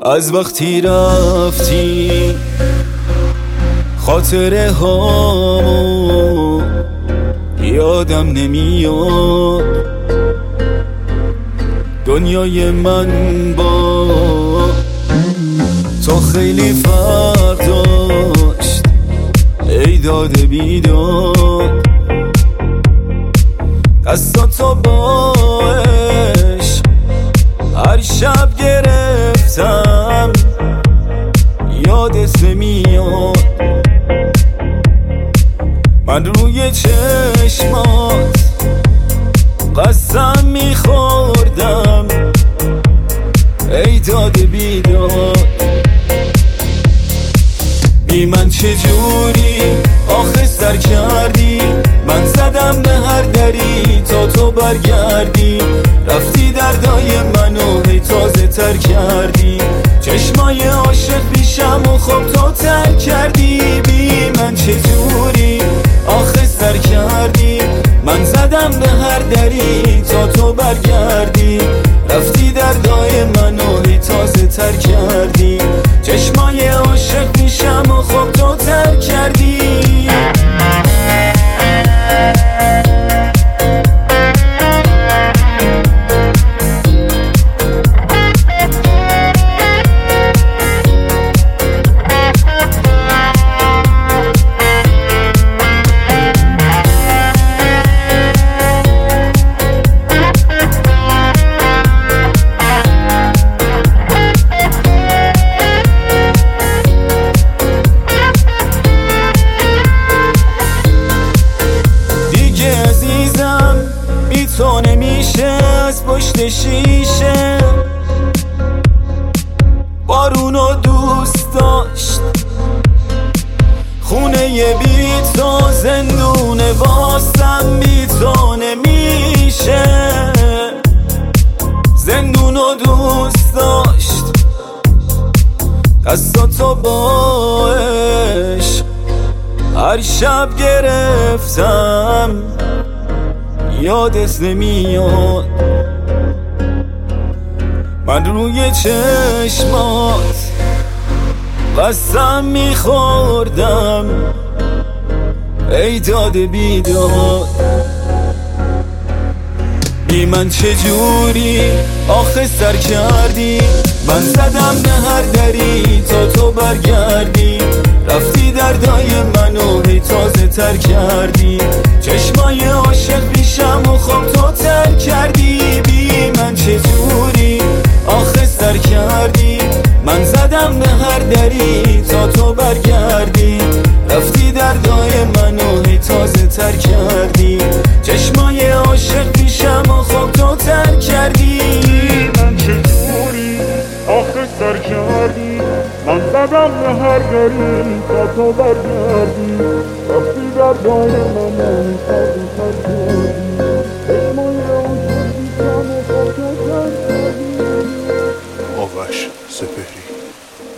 از وقتی رفتی خاطره هامو یادم نمیاد. دنیای من با تو خیلی فرق داشت ای داده بیداد. دستاتو با عشق هر شب گرفتم یادت نمیاد. من روی چشمات قسم میخوردم ای داده بیداد. بی من چجوری آخه سر کردی؟ من زدم به هر دری تا تو برگردی. رفتی دردای منو هی تازه تر کردی. چشمای عاشق پیشم و خب تو تر کردی. بی من چجوری آخه سر کردی؟ من زدم به هر دری تا تو برگردی. رفتی دردای منو هی تازه تر کردی. چشمای عاشق پیشم و خب تو تر کردی. تو نمیشه از پشت شیشه. بارونو دوست داشت خونه بی تو زندونه واسم بی تو نمیشه. زندونو دوست داشت دستاتو با عشق هر شب گرفتم یادت نمیاد. من روی چشمات قسم میخوردم ای داده بیداد. بی من چجوری آخه سر کردی؟ من زدم به هر دری تا تو برگردی. رفتی دردای منو هی تازه تر کردی. چشمای عاشق پیشم و خب تو تر کردی. بی من چجوری آخه سر کردی؟ من زدم به هر دری تا تو برگردی. رفتی دردای منو هی تازه تر کردی. چشمای عاشق پیشم و خب تو تر کردی. من چجوری آخه سر کردی؟ من زدم به هر دری تا تو برگردی. رفتی دردای منو هی تازه تر کردی. چشمای عاشق پیشم و خب تو تر کردی. آوش سپهری